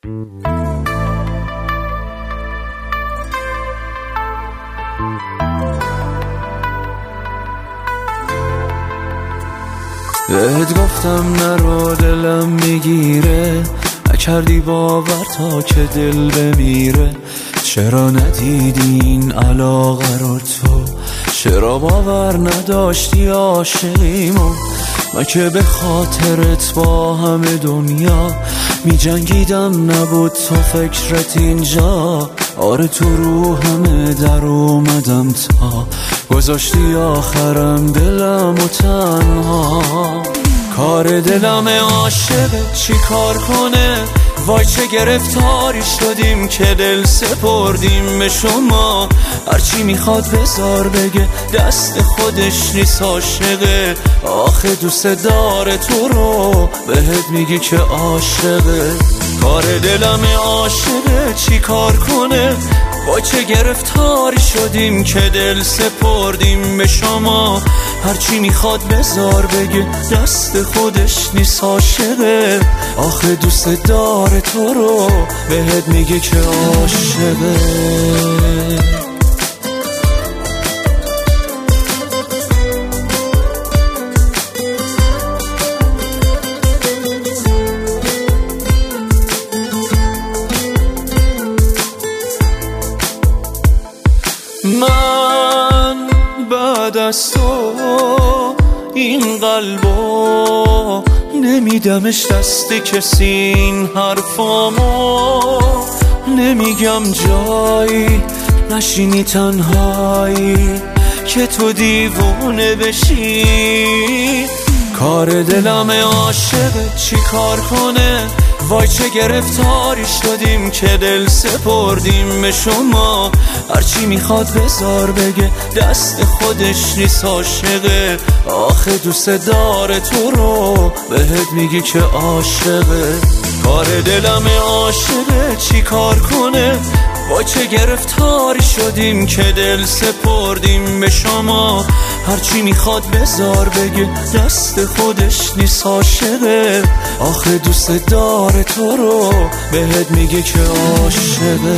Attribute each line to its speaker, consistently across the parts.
Speaker 1: بهت گفتم نرو دلم میگیره، نکردی باور تا که دل بمیره. چرا ندیدی این علاقه رو تو؟ چرا باور نداشتی عاشقیمو؟ من که به خاطرت با همه دنیا می جنگیدم، نبود تو فکرت اینجا. آره تو رو همه در اومدم تا گذاشتی آخرم دلم و تنها. کار دلم عاشقه چی کار کنه؟ وای چه گرفتاری شدیم که دل سپردیم به شما. هرچی میخواد بذار بگه دست خودش نیست عاشقه. آخه دوست داره تو رو بهت میگی که عاشقه. کار دلم عاشقه چی کار کنه؟ وای چه گرفتاری شدیم که دل سپردیم به شما. هرچی میخواد بذار بگه دست خودش نیست عاشقه. آخه دوست داره تو رو بهت میگه که عاشقه. من بعد از تو این قلبو نمیدمش دست کسی، این حرفامو نمیگم جایی نشینی تنهایی که تو دیوونه بشی. کار دلم عاشقه چی کار کنه؟ وای چه گرفتاری شدیم که دل سپردیم به شما. هرچی میخواد بذار بگه دست خودش نیست عاشقه. آخه دوست داره تو رو بهت میگی که عاشقه. کار دلم عاشقه چی کار کنه؟ وای چه گرفتاری شدیم که دل سپردیم به شما. هرچی میخواد بذار بگه دست خودش نیست عاشقه. آخه دوست داره تو رو بهت میگه که عاشقه.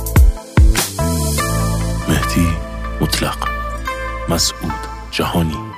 Speaker 2: مهدی مطلق، مسعود جهانی.